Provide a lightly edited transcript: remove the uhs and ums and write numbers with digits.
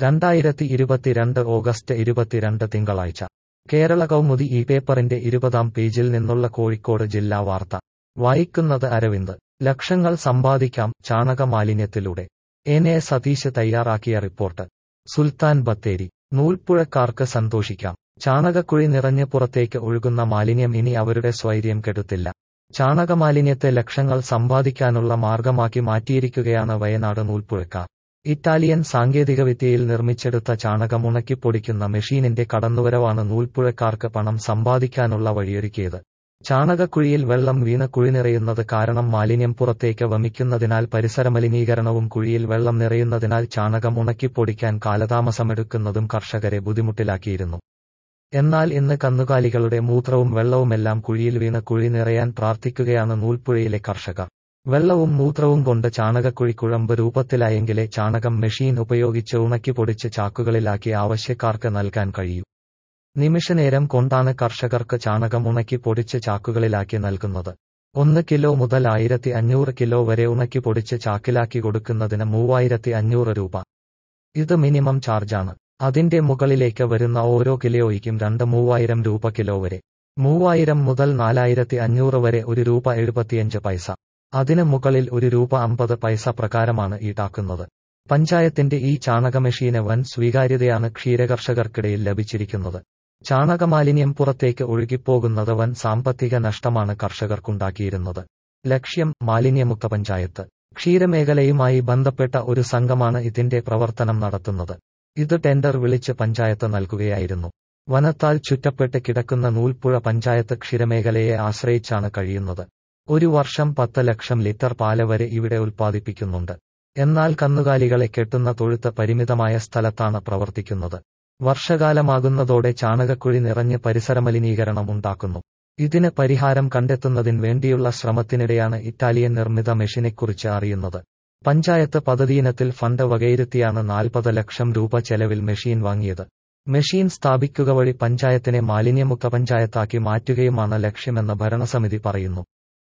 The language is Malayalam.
2022 ഓഗസ്റ്റ് 22 തിങ്കളാഴ്ച കേരള കൗമുദി ഈ പേപ്പറിന്റെ 20-ാം പേജിൽ നിന്നുള്ള കോഴിക്കോട് ജില്ലാ വാർത്ത വായിക്കുന്നത് അരവിന്ദ്. ലക്ഷങ്ങൾ സമ്പാദിക്കാം ചാണക മാലിന്യത്തിലൂടെ. എ സതീശ് തയ്യാറാക്കിയ റിപ്പോർട്ട്. സുൽത്താൻ ബത്തേരി. നൂൽപ്പുഴക്കാർക്ക് സന്തോഷിക്കാം. ചാണകക്കുഴി നിറഞ്ഞ് പുറത്തേക്ക് ഒഴുകുന്ന മാലിന്യം ഇനി അവരുടെ സ്വൈര്യം കെടുത്തില്ല. ചാണകമാലിന്യത്തെ ലക്ഷങ്ങൾ സമ്പാദിക്കാനുള്ള മാർഗമാക്കി മാറ്റിയിരിക്കുകയാണ് വയനാട് നൂൽപ്പുഴക്കാർ. ഇറ്റാലിയൻ സാങ്കേതികവിദ്യയിൽ നിർമ്മിച്ചെടുത്ത ചാണകം ഉണക്കിപ്പൊടിക്കുന്ന മെഷീനിന്റെ കടന്നുവരവാണ് നൂൽപ്പുഴക്കാർക്ക് പണം സമ്പാദിക്കാനുള്ള വഴിയൊരുക്കിയത്. ചാണകക്കുഴിയിൽ വെള്ളം വീണ് കുഴി നിറയുന്നത് കാരണം മാലിന്യം പുറത്തേക്ക് വമിക്കുന്നതിനാൽ പരിസരമലിനീകരണവും കുഴിയിൽ വെള്ളം നിറയുന്നതിനാൽ ചാണകം ഉണക്കിപ്പൊടിക്കാൻ കാലതാമസമെടുക്കുന്നതും കർഷകരെ ബുദ്ധിമുട്ടിലാക്കിയിരുന്നു. എന്നാൽ ഇന്ന് കന്നുകാലികളുടെ മൂത്രവും വെള്ളവുമെല്ലാം കുഴിയിൽ വീണ് കുഴി നിറയാൻ പ്രാർത്ഥിക്കുകയാണ് നൂൽപ്പുഴയിലെ കർഷകർ. വെള്ളവും മൂത്രവും കൊണ്ട് ചാണകക്കുഴി കുഴമ്പ് രൂപത്തിലായെങ്കിലേ ചാണകം മെഷീൻ ഉപയോഗിച്ച് ഉണക്കിപ്പൊടിച്ച് ചാക്കുകളിലാക്കി ആവശ്യക്കാർക്ക് നൽകാൻ കഴിയൂ. നിമിഷനേരം കൊണ്ടാണ് കർഷകർക്ക് ചാണകം ഉണക്കി പൊടിച്ച് ചാക്കുകളിലാക്കി നൽകുന്നത്. 1 കിലോ മുതൽ 1500 കിലോ വരെ ഉണക്കി പൊടിച്ച് ചാക്കിലാക്കി കൊടുക്കുന്നതിന് 3500 രൂപ. ഇത് മിനിമം ചാർജാണ്. അതിന്റെ മുകളിലേക്ക് വരുന്ന ഓരോ കിലോയ്ക്കും 2-3000 രൂപ കിലോ വരെ. 3000 മുതൽ 4500 വരെ ₹1.75. അതിന് മുകളിൽ ₹1.50 പ്രകാരമാണ് ഈടാക്കുന്നത്. പഞ്ചായത്തിന്റെ ഈ ചാണകമെഷീന് വൻ സ്വീകാര്യതയാണ് ക്ഷീരകർഷകർക്കിടയിൽ ലഭിച്ചിരിക്കുന്നത്. ചാണകമാലിന്യം പുറത്തേക്ക് ഒഴുകിപ്പോകുന്നത് വൻ സാമ്പത്തിക നഷ്ടമാണ് കർഷകർക്കുണ്ടാക്കിയിരുന്നത്. ലക്ഷ്യം മാലിന്യമുക്ത പഞ്ചായത്ത്. ക്ഷീരമേഖലയുമായി ബന്ധപ്പെട്ട ഒരു സംഘമാണ് ഇതിന്റെ പ്രവർത്തനം നടത്തുന്നത്. ഇത് ടെൻഡർ വിളിച്ച് പഞ്ചായത്ത് നൽകുകയായിരുന്നു. വനത്താൽ ചുറ്റപ്പെട്ട് കിടക്കുന്ന നൂൽപ്പുഴ പഞ്ചായത്ത് ക്ഷീരമേഖലയെ ആശ്രയിച്ചാണ് കഴിയുന്നത്. ഒരു വർഷം 10 ലക്ഷം ലിറ്റർ പാല് വരെ ഇവിടെ ഉൽപ്പാദിപ്പിക്കുന്നുണ്ട്. എന്നാൽ കന്നുകാലികളെ കെട്ടുന്ന തൊഴുത്ത് പരിമിതമായ സ്ഥലത്താണ് പ്രവർത്തിക്കുന്നത്. വർഷകാലമാകുന്നതോടെ ചാണകക്കുഴി നിറഞ്ഞ് പരിസരമലിനീകരണം ഉണ്ടാക്കുന്നു. ഇതിന് പരിഹാരം കണ്ടെത്തുന്നതിന് വേണ്ടിയുള്ള ശ്രമത്തിനിടെയാണ് ഇറ്റാലിയൻ നിർമ്മിത മെഷീനെക്കുറിച്ച് അറിയുന്നത്. പഞ്ചായത്ത് പദ്ധതിയിനത്തിൽ ഫണ്ട് വകയിരുത്തിയാണ് 40 ലക്ഷം രൂപ ചെലവിൽ മെഷീൻ വാങ്ങിയത്. മെഷീൻ സ്ഥാപിക്കുക വഴി പഞ്ചായത്തിനെ മാലിന്യമുക്ത പഞ്ചായത്താക്കി മാറ്റുകയുമാണ് ലക്ഷ്യമെന്ന് ഭരണസമിതി പറയുന്നു.